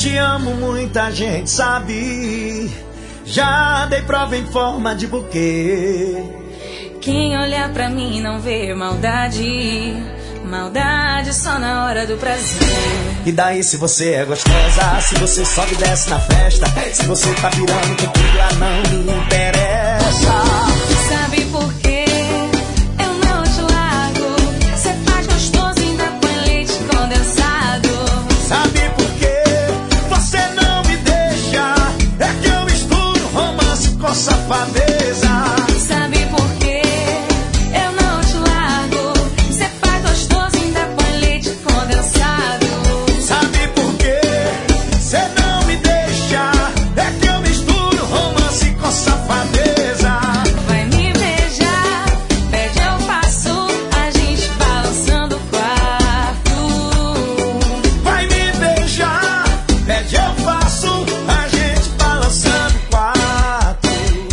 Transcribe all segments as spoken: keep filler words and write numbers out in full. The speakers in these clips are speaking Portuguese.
te amo, muita gente sabe. Já dei prova em forma de buquê. Quem olhar pra mim não vê maldade. Maldade só na hora do prazer. E daí se você é gostosa, se você sobe e desce na festa, se você tá virando tequila, não me interessa. Sabe por quê? Eu não te largo. Cê faz gostoso e ainda põe leite condensado. Sabe por quê? Você não me deixa. É que eu misturo romance com safadeza. Sabe por quê? Eu não te largo. Cê faz gostoso e ainda põe leite condensado. Sabe por quê? Você não me deixa. É que eu misturo romance com safadeza. Vai me beijar, pede eu faço, a gente balançando o quarto. Vai me beijar, pede eu faço, a gente balançando o quarto.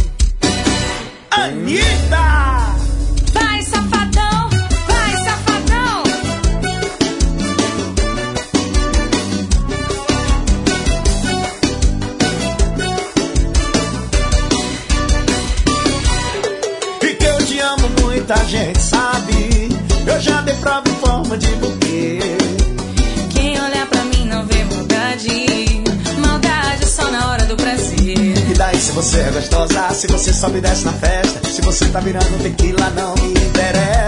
Anitta! Vai, safadão, vai, safadão. E que eu te amo, muita gente sabe. Eu já dei prova em forma de buquê. Quem olhar pra mim não vê maldade. Maldade só na hora do prazer. E daí se você é gostosa, se você sobe e desce na festa, se você tá virando tequila, não me interessa.